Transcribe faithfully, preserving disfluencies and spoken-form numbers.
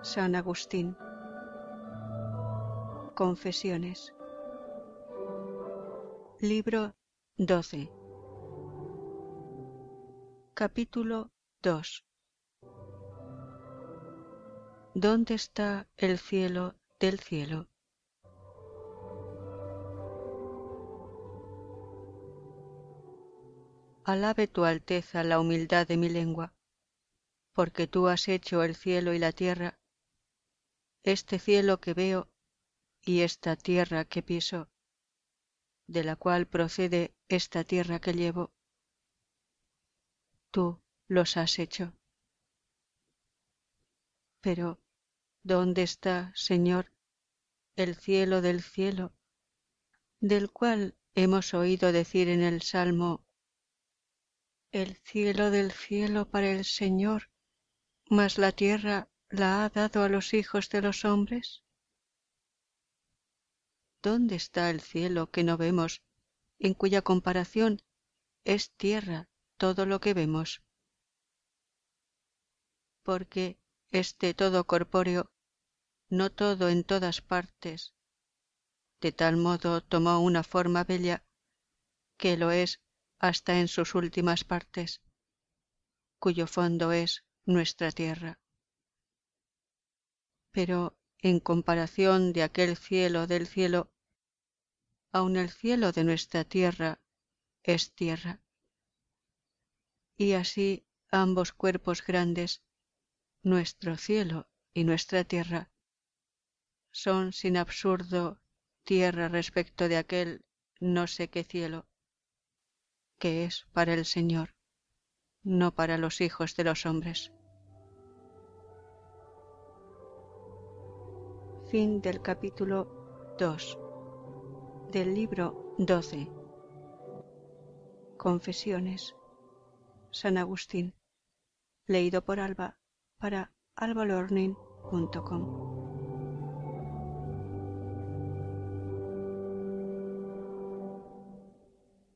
San Agustín. Confesiones. Libro doce. Capítulo dos. ¿Dónde está el cielo del cielo? Alabe tu Alteza la humildad de mi lengua, porque tú has hecho el cielo y la tierra, este cielo que veo y esta tierra que piso, de la cual procede esta tierra que llevo. Tú los has hecho. Pero, ¿dónde está, Señor, el cielo del cielo, del cual hemos oído decir en el Salmo: el cielo del cielo para el Señor, mas la tierra la ha dado a los hijos de los hombres? ¿Dónde está el cielo que no vemos, en cuya comparación es tierra todo lo que vemos? Porque este todo corpóreo, no todo en todas partes, de tal modo tomó una forma bella, que lo es hasta en sus últimas partes, cuyo fondo es nuestra tierra. Pero en comparación de aquel cielo del cielo, aun el cielo de nuestra tierra es tierra. Y así ambos cuerpos grandes, nuestro cielo y nuestra tierra, son sin absurdo tierra respecto de aquel no sé qué cielo, que es para el Señor, no para los hijos de los hombres. Fin del capítulo dos del libro doce. Confesiones. San Agustín. Leído por Alba para alba learning punto com.